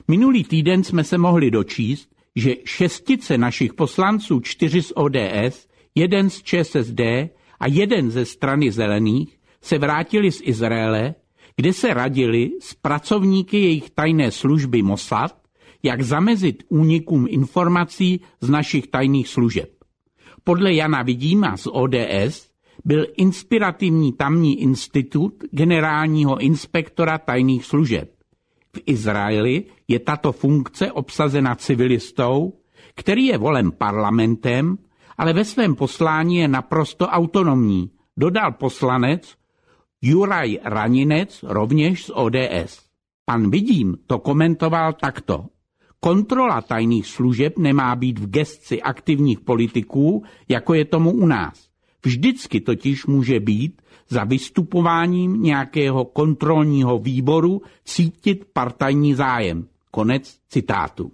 Minulý týden jsme se mohli dočíst, že 6 našich poslanců, 4 z ODS, 1 z ČSSD a 1 ze strany Zelených, se vrátili z Izraele, kde se radili s pracovníky jejich tajné služby Mossad, jak zamezit únikům informací z našich tajných služeb. Podle Jana Vidíma z ODS byl inspirativní tamní institut generálního inspektora tajných služeb. V Izraeli je tato funkce obsazena civilistou, který je volen parlamentem, ale ve svém poslání je naprosto autonomní, dodal poslanec Juraj Raninec, rovněž z ODS. Pan Vidím to komentoval takto. Kontrola tajných služeb nemá být v gesci aktivních politiků, jako je tomu u nás. Vždycky totiž může být za vystupováním nějakého kontrolního výboru cítit partajní zájem. Konec citátu.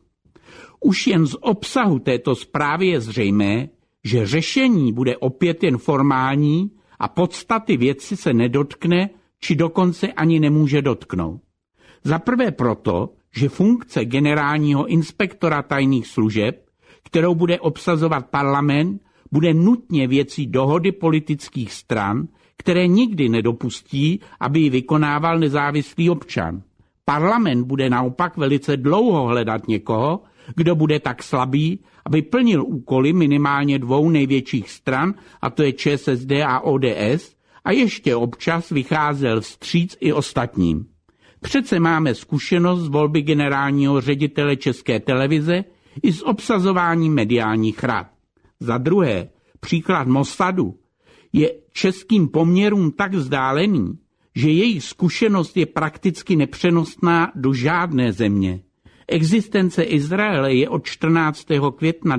Už jen z obsahu této zprávy je zřejmé, že řešení bude opět jen formální a podstaty věci se nedotkne, či dokonce ani nemůže dotknout. Za prvé proto, že funkce generálního inspektora tajných služeb, kterou bude obsazovat parlament, bude nutně věcí dohody politických stran, které nikdy nedopustí, aby ji vykonával nezávislý občan. Parlament bude naopak velice dlouho hledat někoho, kdo bude tak slabý, aby plnil úkoly minimálně 2 největších stran, a to je ČSSD a ODS, a ještě občas vycházel vstříc i ostatním. Přece máme zkušenost z volby generálního ředitele České televize i s obsazováním mediálních rad. Za druhé, příklad Mossadu je českým poměrům tak vzdálený, že jejich zkušenost je prakticky nepřenosná do žádné země. Existence Izraele je od 14. května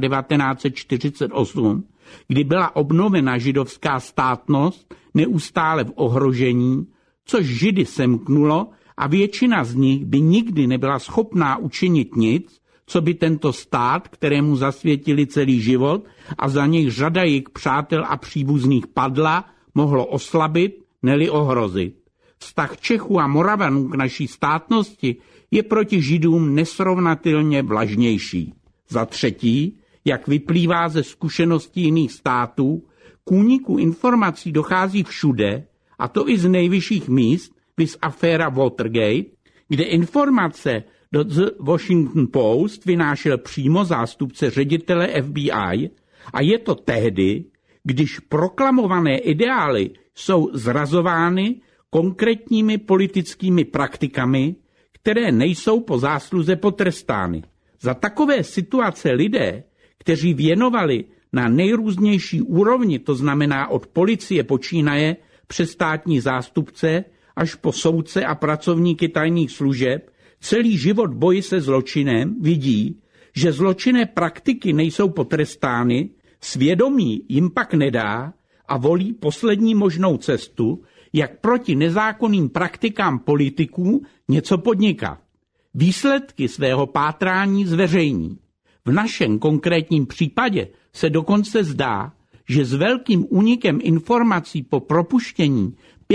1948, kdy byla obnovena židovská státnost, neustále v ohrožení, což Židy semknulo a většina z nich by nikdy nebyla schopná učinit nic, co by tento stát, kterému zasvětili celý život a za něj řada jejich přátel a příbuzných padla, mohlo oslabit, neli ohrozit. Vztah Čechů a Moravanů k naší státnosti je proti Židům nesrovnatelně vlažnější. Za třetí, jak vyplývá ze zkušeností jiných států, k úniku informací dochází všude, a to i z nejvyšších míst, viz aféra Watergate, kde informace do The Washington Post vynášel přímo zástupce ředitele FBI, a je to tehdy, když proklamované ideály jsou zrazovány konkrétními politickými praktikami, které nejsou po zásluze potrestány. Za takové situace lidé, kteří věnovali na nejrůznější úrovni, to znamená od policie počínaje přes státní zástupce až po soudce a pracovníky tajných služeb, celý život boji se zločinem, vidí, že zločinné praktiky nejsou potrestány, svědomí jim pak nedá a volí poslední možnou cestu, jak proti nezákonným praktikám politiků něco podnikat. Výsledky svého pátrání zveřejní. V našem konkrétním případě se dokonce zdá, že s velkým únikem informací po propuštění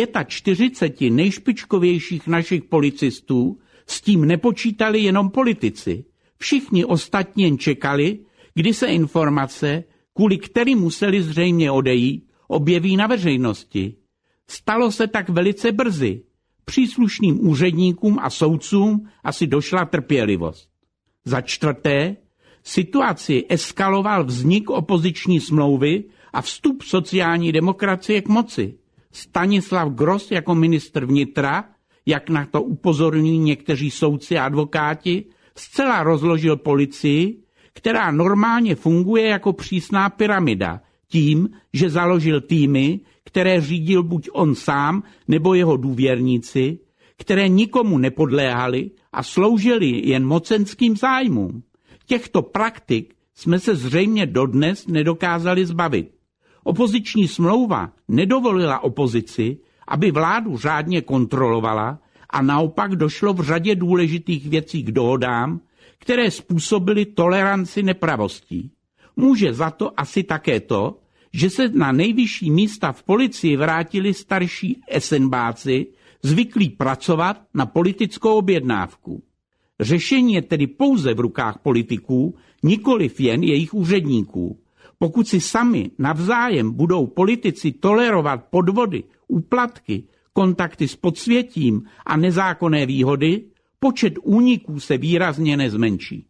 45 nejšpičkovějších našich policistů s tím nepočítali jenom politici. Všichni ostatní jen čekali, kdy se informace, kvůli kterým museli zřejmě odejít, objeví na veřejnosti. Stalo se tak velice brzy. Příslušným úředníkům a soudcům asi došla trpělivost. Za čtvrté, situaci eskaloval vznik opoziční smlouvy a vstup sociální demokracie k moci. Stanislav Gross jako ministr vnitra, jak na to upozorňují někteří soudci a advokáti, zcela rozložil policii, která normálně funguje jako přísná pyramida, tím, že založil týmy, které řídil buď on sám nebo jeho důvěrníci, které nikomu nepodléhaly a sloužily jen mocenským zájmům. Těchto praktik jsme se zřejmě dodnes nedokázali zbavit. Opoziční smlouva nedovolila opozici, aby vládu řádně kontrolovala, a naopak došlo v řadě důležitých věcí k dohodám, které způsobily toleranci nepravostí. Může za to asi také to, že se na nejvyšší místa v policii vrátili starší esenbáci, zvyklí pracovat na politickou objednávku. Řešení je tedy pouze v rukách politiků, nikoliv jen jejich úředníků. Pokud si sami navzájem budou politici tolerovat podvody, úplatky, kontakty s podsvětím a nezákonné výhody, počet úniků se výrazně nezmenší.